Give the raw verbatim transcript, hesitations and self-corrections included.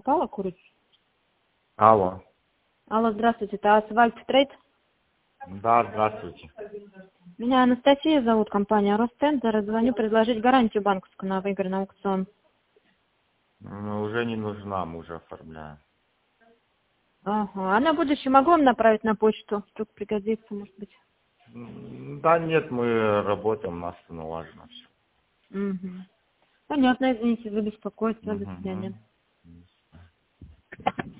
попала курица? Алло. Алло, здравствуйте, это Асфальт Трейд? Да, здравствуйте. Меня Анастасия зовут, компания Ростендер. Звоню предложить гарантию банковскую на выигранный аукцион. Ну, уже не нужна, мы уже оформляем. Ага, а на будущее могу вам направить на почту? Вдруг пригодится, может быть. М, Да нет, мы работаем, у нас налажено все. Угу. Понятно, извините за беспокойство. До свидания. Угу.